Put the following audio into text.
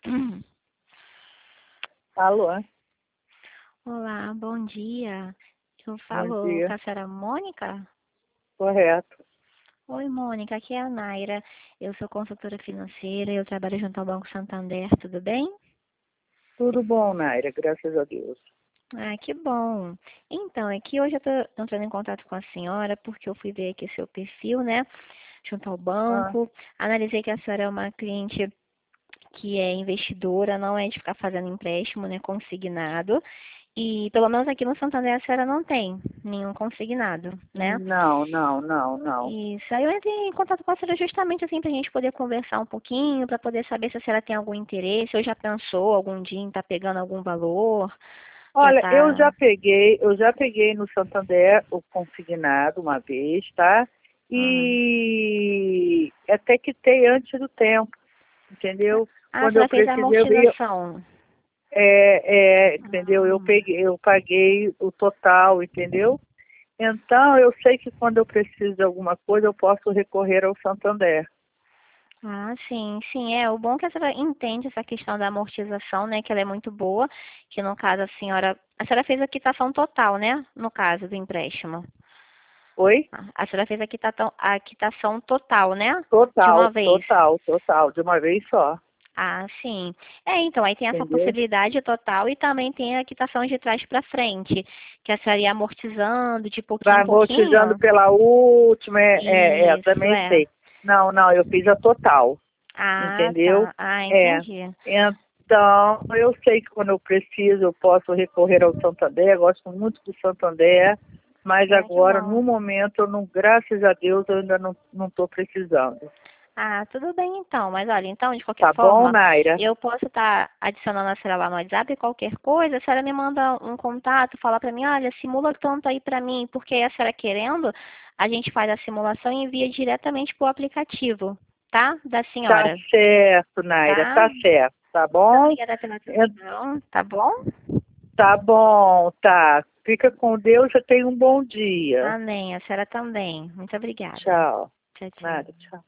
Alô, Olá, bom dia. Eu bom falo com dia. a senhora Mônica? Correto. Oi, Mônica, aqui é a Naira. Eu sou consultora financeira e eu trabalho junto ao Banco Santander, tudo bem? Tudo bom, Naira, graças a Deus. Ah, que bom. Então, é que hoje eu estou entrando em contato com a senhora porque eu fui ver aqui seu perfil, né, junto ao Ah, banco. Analisei que a senhora é uma cliente que é investidora, não é de ficar fazendo empréstimo, né, consignado. E pelo menos aqui no Santander a senhora não tem nenhum consignado, né? não, não, não, não. Isso. Aí eu entrei em contato com a senhora justamente assim para a gente poder conversar um pouquinho, para poder saber se a senhora tem algum interesse, ou já pensou algum dia em estar pegando algum valor, já Olha, tá. eu já peguei no Santander o consignado uma vez, tá? Hum. E até quitei antes do tempo, entendeu? Ah, a Quando eu senhora fez a precisei, eu ia, amortização. entendeu? Ah, Eu paguei o total, entendeu? Então, eu sei que quando eu preciso de alguma coisa, eu posso recorrer ao Santander. sim, sim, é. O bom é que a senhora entende essa questão da amortização, né? Que ela é muito boa, que no caso a senhora fez a quitação total, né? No caso do empréstimo. Oi? A senhora fez a quitação total, né? De uma Total, vez. total, total, de uma vez só, Ah, sim. É, então, aí tem essa entendeu? possibilidade total e também tem a quitação de trás para frente, que a senhora ia amortizando de pouquinho Vai em amortizando pouquinho. pela última, Isso, também é. sei. Não, não, eu fiz a total, Ah, entendeu? tá. Ah, É, entendi. então, eu sei que quando eu preciso, eu posso recorrer ao Santander, gosto muito do Santander, mas É, que agora, no bom. momento, eu não, graças a Deus, eu ainda não estou precisando. Ah, tudo bem então. Mas olha, então, de qualquer Tá bom, forma, Naira? eu posso estar adicionando a senhora lá no WhatsApp, qualquer coisa, a senhora me manda um contato, fala para mim, olha, simula tanto aí para mim, porque a senhora querendo, a gente faz a simulação e envia diretamente pro aplicativo, tá? Da Tá senhora, certo, Naira, tá? tá certo, tá Muito bom? obrigada pela atenção, tá bom? Tá bom, tá. Fica com Deus e tenha um bom dia. Amém. A senhora também. Muito obrigada. Tchau. Tchau, tchau. Nada, tchau.